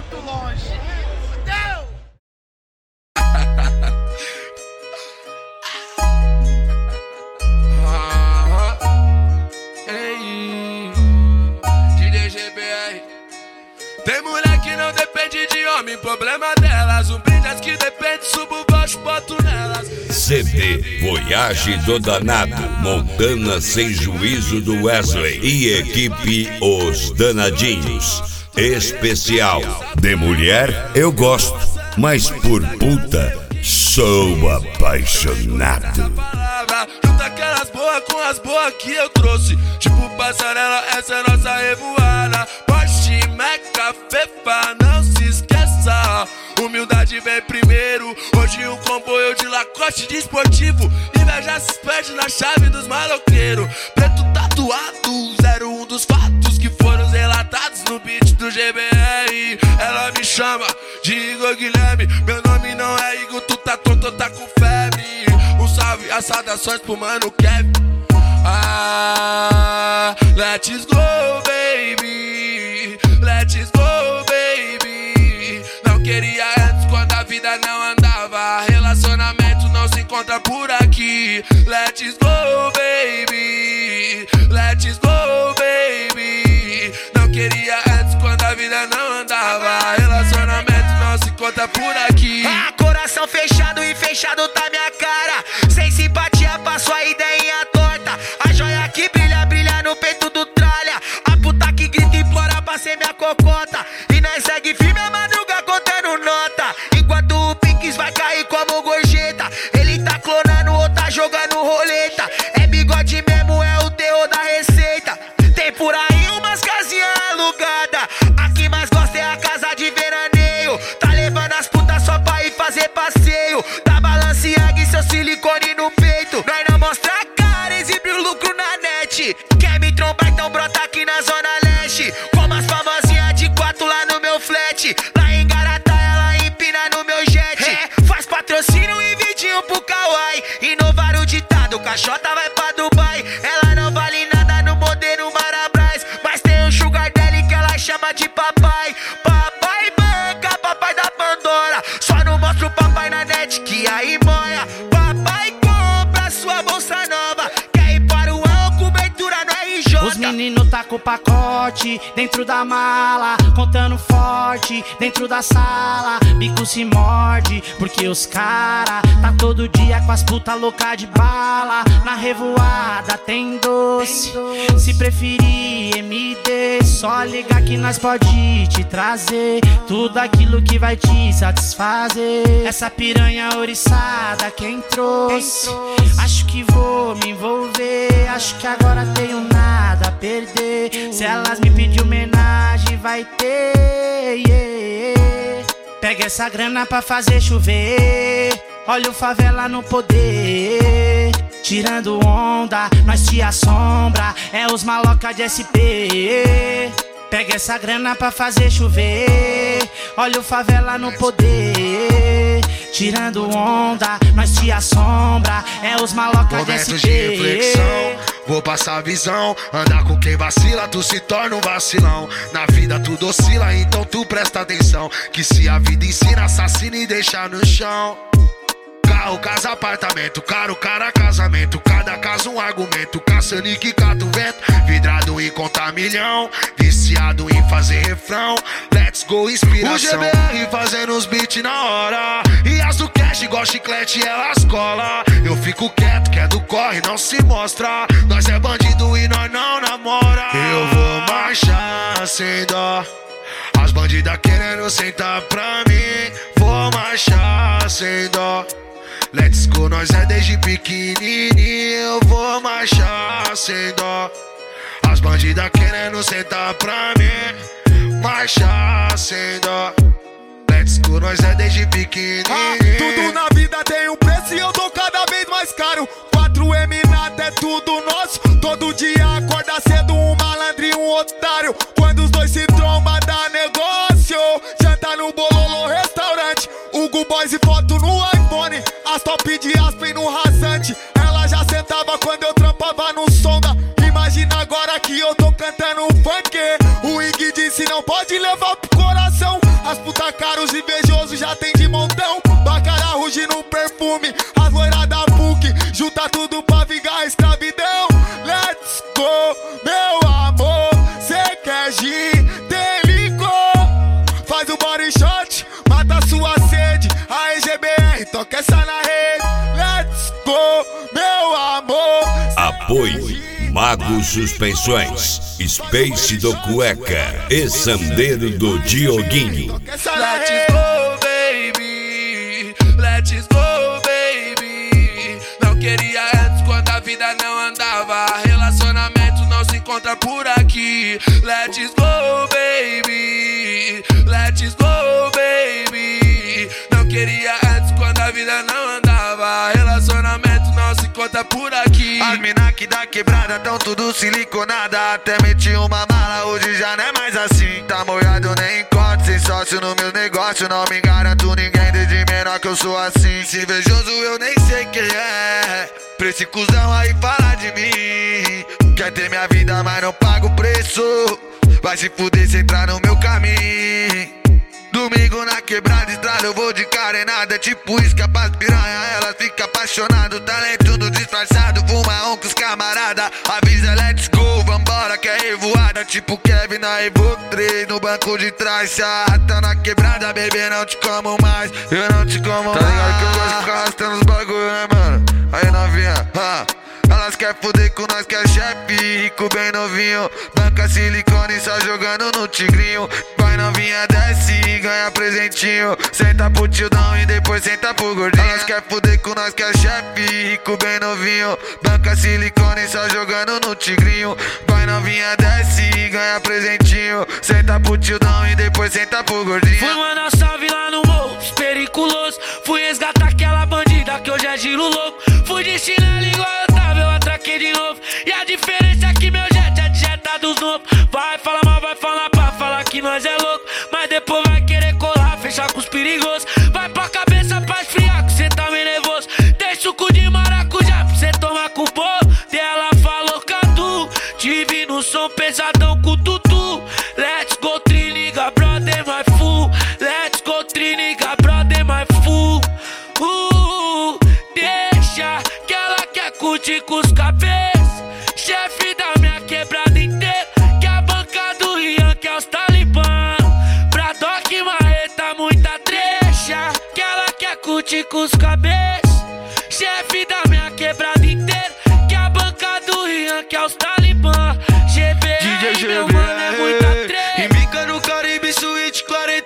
muito longe. Fudeu! Tem mulher que não depende de homem, problema delas. Um brinde as que depende, subo o baixo, boto nelas. CD Voyage do Danado, Montana Sem Juízo do Wesley e equipe Os Danadinhos. Especial. De mulher eu gosto, mas por puta sou apaixonado. Junta aquelas boas com as boas que eu trouxe. Tipo passarela, essa é nossa revoada. Porsche, Meca, Fefa, não se esqueça. Humildade vem primeiro. Hoje um comboio de Lacoste de esportivo. Inveja se perde na chave dos maloqueiros. Preto tatuado, 01 dos fatos que foram relatados no beat do GBR. Ela me chama de Igor Guilherme. Meu nome não é Igor, tu tá tonto, tá com febre. Um salve, as saudações pro mano Kevin. Ah, let's go, baby. Let's go, baby. Não queria antes quando a vida não andava. Relacionamento não se encontra por aqui. Let's go, baby. Let's go, baby. Não queria antes quando a vida não andava. Relacionamento não se encontra por aqui. Ah, coração fechado e fechado tá minha cara. Sem simpatia pra sua ideinha torta. A joia que brilha, brilha no peito do tralha. A puta que grita e implora pra ser minha cocota. E nós segue firme a madruga contando nota. Enquanto o Pix vai cair como gorjeta. Ele tá clonando ou tá jogando roleta. É bigode mesmo, é o terror da receita. Tem por aí umas casinhas alugadas. A que mais gosta é a casa de veraneio. Tá levando as putas só pra ir fazer passeio. Tá Balenciaga e seu silicone no peito. Nós não mostra a cara, exibe o lucro na net. Quer me trombar, então brota aqui na zona leste. Como as famosinhas de 4 lá no meu flat. Lá em Garatá ela empina no meu jet. É, faz patrocínio e vidinho pro Kawaii. Inovar o ditado, caixota vai pra Dubai. Ela não vale nada no modelo Marabras. Mas tem um sugar daddy que ela chama de papai. Papai banca, papai da Pandora. Só não mostra o papai na net que aí moia. Papai compra sua bolsa nova. Quer ir para o álcool, cobertura no RJ. Os meninos tá com o pacote dentro da mala, contando forte dentro da sala. Bico se morde porque os cara tá todo dia com as puta louca de bala. Na revoada tem doce, se preferir MD, só ligar que nós pode te trazer tudo aquilo que vai te satisfazer. Essa piranha oriçada quem trouxe, acho que vou me envolver. Acho que agora tenho nada a perder. Se elas me pedir homenagem vai ter, yeah. Pega essa grana pra fazer chover. Olha o favela no poder. Tirando onda, nós te assombra. É os maloca de SP. Pega essa grana pra fazer chover. Olha o favela no poder. Tirando onda, nós te assombra. É os maloca de SP. Momentos de reflexão, vou passar a visão. Andar com quem vacila, tu se torna um vacilão. Na vida tudo oscila, então tu presta atenção. Que se a vida ensina, assassina e deixa no chão. Carro, casa, apartamento, caro, cara, casamento. Cada caso um argumento, caçando e que cata o vento. Vidrado em contar milhão, viciado em fazer refrão. Let's go, inspiração. O GBR fazendo os beats na hora. E as do cash igual chiclete, elas cola. Eu fico quieto, que é do corre, não se mostra. Nós é bandido e nós não namora. Eu vou marchar sem dó. As bandidas querendo sentar pra mim. Vou marchar sem dó. Let's go, nós é desde pequenininho. Eu vou marchar sem dó. As bandidas querendo sentar pra mim. Marchar sem dó. Let's go, nós é desde pequenininho. Tudo na vida tem um preço e eu tô cada vez mais caro. 4M nada é tudo nosso. Todo dia acorda cedo um malandro e um otário. Quando os dois se trombam dá negócio. Janta no Bololô restaurante. Hugo Boys e foto no iPhone. As top de Aspen no rasante. Ela já sentava quando eu trampava no Sonda. Imagina agora que eu tô cantando um funk. O Ig disse não pode levar pro coração. As puta caros invejosos já tem de montão. Bacará rugindo no perfume, as loiras da PUC, junta tudo pra vingar a escravidão. Let's go, meu amor, cê quer gin, tem licor. Faz o body shot, mata sua sede. A EGBR, toca essa na rede. Let's go, meu amor. Apoio Mago Suspensões, Space do Cueca e Sandeiro do Dioguinho. Let's go, baby. Let's go, baby. Não queria antes quando a vida não andava. Relacionamento não se encontra por aqui. Let's go, baby. Let's go, baby. Não queria antes quando a vida não andava. Relacionamento não se encontra por aqui. As mina que da quebrada tão tudo siliconada. Até meti uma mala, hoje já não é mais assim. Tá molhado, nem encontro, sem sócio no meu negócio. Não me garanto ninguém, desde menor que eu sou assim. Se invejoso eu nem sei quem é. Pra esse cuzão aí falar de mim. Quer ter minha vida, mas não paga o preço. Vai se fuder se entrar no meu caminho. Domingo na quebrada, estrada, eu vou de carenada. É tipo isca pras piranha, ela fica apaixonada. Talento no disfarçado, fuma com os camarada. Avisa, let's go, vambora que é revoada. Tipo Kevin na Evoque 3, no banco de trás. Se arrasta na quebrada, bebê, não te como mais. Eu não te como mais. Tá ligado que eu gosto de ficar arrastando os bagulho, né, mano? Aí novinha, elas quer fuder com nós que é chefe, rico bem novinho. Banca silicone só jogando no tigrinho. Vai novinha, desce e ganha presentinho. Senta pro tildão e depois senta pro gordinho. Elas quer fuder com nós que é chefe, rico bem novinho. Banca silicone só jogando no tigrinho. Vai novinha, desce e ganha presentinho. Senta pro tildão e depois senta pro gordinho. Fui mandar salve lá no morro, periculoso. Fui resgatar aquela bandida que hoje é giro louco. Fui de chinelo igual eu tava, eu atraquei de novo. E a diferença é que meu jet é de jeta dos novos. Vai falar mal, vai falar pra falar que nós é louco. Mas depois vai querer colar, fechar com os perigosos. Vai pra cabeça pra esfriar que cê tá meio nervoso. Tem suco de maracujá pra cê tomar com o bolo. E ela falou Cadu, tive no som pesadão com o tutu. Let's go triniga, brother, my fool. Let's go triniga, brother, my fool. Deixa que ela quer curtir com os cabeças. Chefe da minha quebrada inteira. Que a banca do Ian, que é os talibã. Pra Doc Marreta, muita trecha. Que ela quer curtir com os cabeças. Chefe da minha quebrada inteira. Que a banca do Ian, que é os talibã. GBR, meu mano, é muita trecha. E mica no Caribe Suíte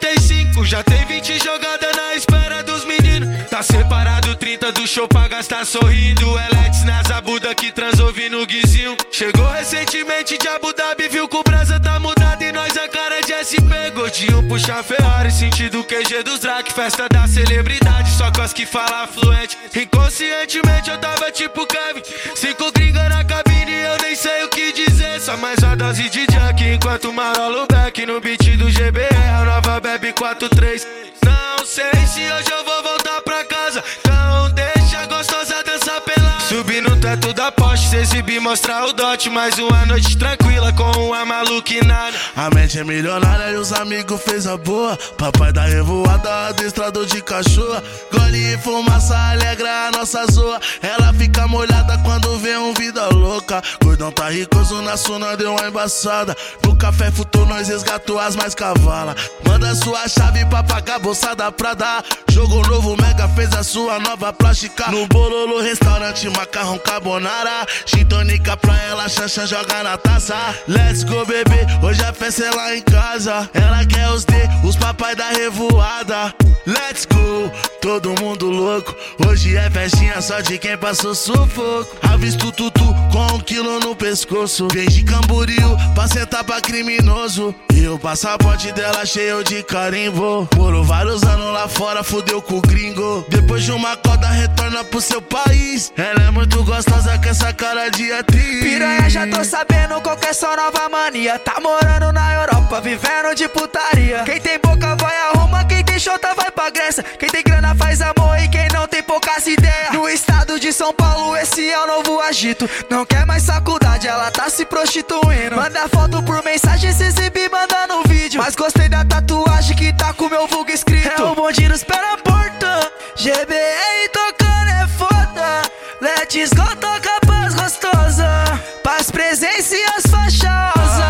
45. Já tem 20 jogadas na espera dos meninos. Tá separado 30 do show pra gastar sorrindo. Eletes na Zabuda que transou no guizinho. Chegou recentemente de Abu Dhabi, viu que o brasa tá mudado e nós a cara de SP. Gordinho puxa Ferrari, sentido QG dos Drac. Festa da celebridade, só com as que fala fluente. Inconscientemente eu tava tipo Kevin. 5 gringa na cabine, eu nem sei o que dizer. Só mais uma dose de junk, enquanto marolo back no beat do GBR. A nova bebe 4-3. Não sei se hoje eu vou voltar pra casa. Então deixa a gostosa dançar pelada. Subir no teto da Porsche, se exibir, mostrar o dote. Mais uma noite tranquila com uma maluquinada. A mente é milionária e os amigos fez a boa. Papai da revoada, adestrador de cachorra. Gole e fumaça alegra a nossa zoa. Ela fica molhada quando vê um vida louca. Gordão tá ricoso na suna, deu uma embaçada. No café futou, nós resgatou as mais cavalas. Manda sua chave pra pagar bolsada pra dar. Jogo novo, Mega fez a sua nova plástica. No Bololo, restaurante, macarrão carbonara. Gin tônica pra ela, Xanxan joga na taça. Let's go, bebê, hoje a festa é lá em casa. Ela quer os D, os papai da revoada. Let's go, todo mundo louco. Hoje é festinha só de quem passou sufoco. Avisto tutu com 1 quilo no pescoço. Vem de Camboriú pra sentar pra criminoso. E o passaporte dela cheio de carimbo. Morou vários anos lá fora, fudeu com o gringo. Depois de uma coda retorna pro seu país. Ela é muito gostosa com essa cara de atriz. Piranha, já tô sabendo qual que é sua nova mania. Tá morando na Europa, vivendo de putaria. Quem tem boca vai arruma, quem tem chota vai pra Grécia. Quem tem grana faz amor e quem não tem poucas ideias. No estado de São Paulo esse é o novo agito. Não quer mais faculdade, ela tá se prostituindo. Manda foto por mensagem, se exibir, manda no vídeo. Mas gostei da tatuagem que tá com meu vulgo escrito. É o bonde nos pés na porta, GBR tocando é foda. Let's go, toca paz gostosa, paz, presença e as fachosas.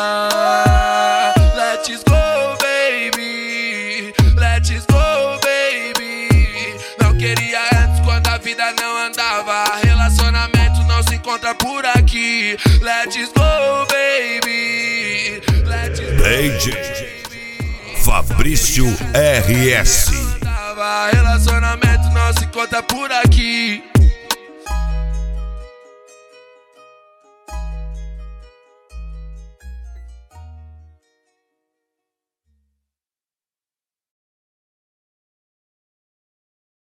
Let's go, baby. Let's go, baby. Não queria antes quando a vida não andava. Relacionamento não se encontra por aqui. Let's go, baby. Let's go, DJ Fabrício RS. Relacionamento não se encontra por aqui.